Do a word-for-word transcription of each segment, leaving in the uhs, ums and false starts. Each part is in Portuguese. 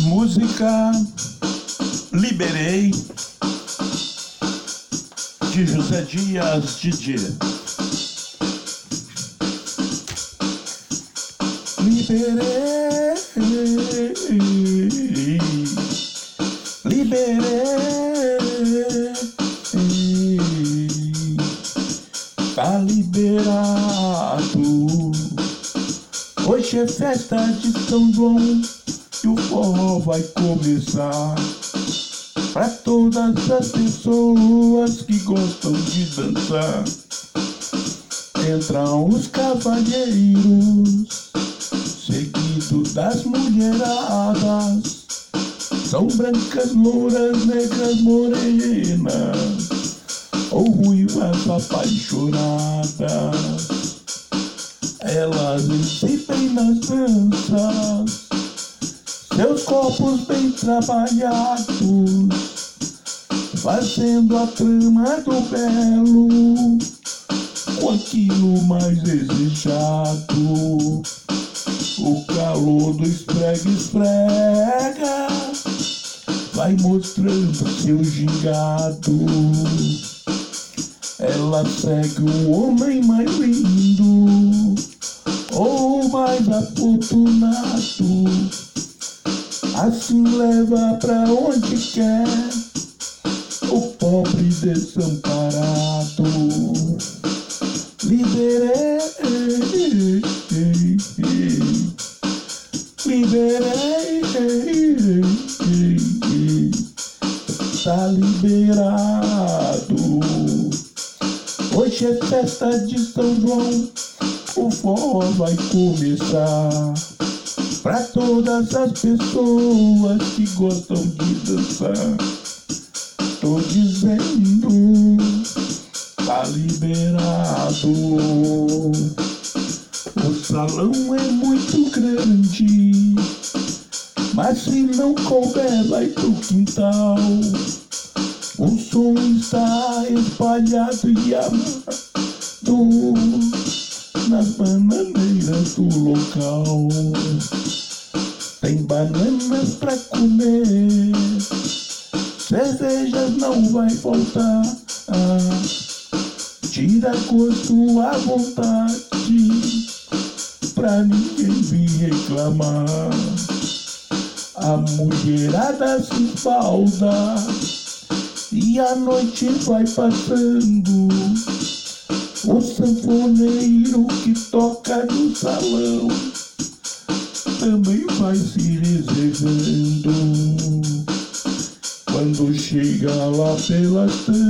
Música Liberei, de José Dias Didi. Liberei, liberei, tá liberado. Hoje é festa de São João e o forró vai começar. Pra todas as pessoas que gostam de dançar, entram os cavalheiros, seguido das mulheradas. São brancas, louras, negras, morenas ou ruivas apaixonadas. Elas exibem nas danças seus corpos bem trabalhados, fazendo a trama do belo com aquilo mais desejado. O calor do esfrega-esfrega vai mostrando seu gingado. Ela segue o homem mais lindo ou mais afortunado, assim leva pra onde quer o pobre desamparado. Liberei, liberei, tá liberado. Hoje é festa de São João, o forró vai começar. Pra todas as pessoas que gostam de dançar, tô dizendo, tá liberado. O salão é muito grande, mas se não couber vai pro quintal. O som está espalhado e amado nas bananeiras do local. Tem bananas pra comer, cervejas não vai faltar. Tira gosto à vontade, pra ninguém vir reclamar. A mulherada se esbalda e a noite vai passando. O sanfoneiro que toca no salão também vai se reservando. Quando chega lá pelas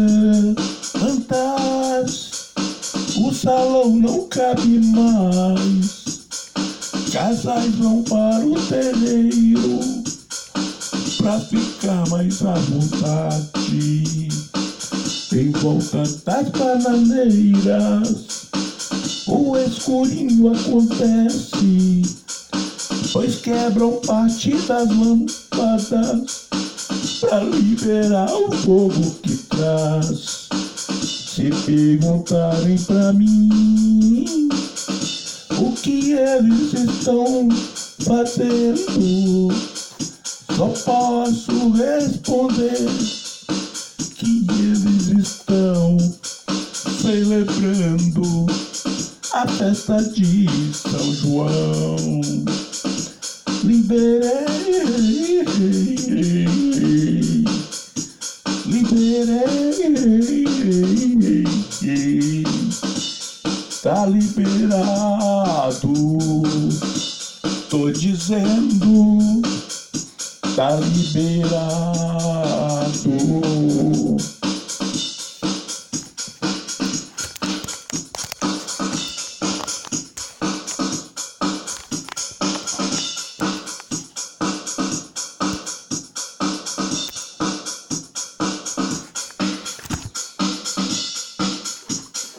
tantas, o salão não cabe mais. Casais vão para o terreiro pra ficar mais à vontade. Em volta das bananeiras o escurinho acontece, pois quebram parte das lâmpadas pra liberar o fogo que traz. Se perguntarem pra mim o que eles estão fazendo, só posso responder que eles estão celebrando a festa de São João. Liberei, liberei, tá liberado. Tô dizendo, tá liberado.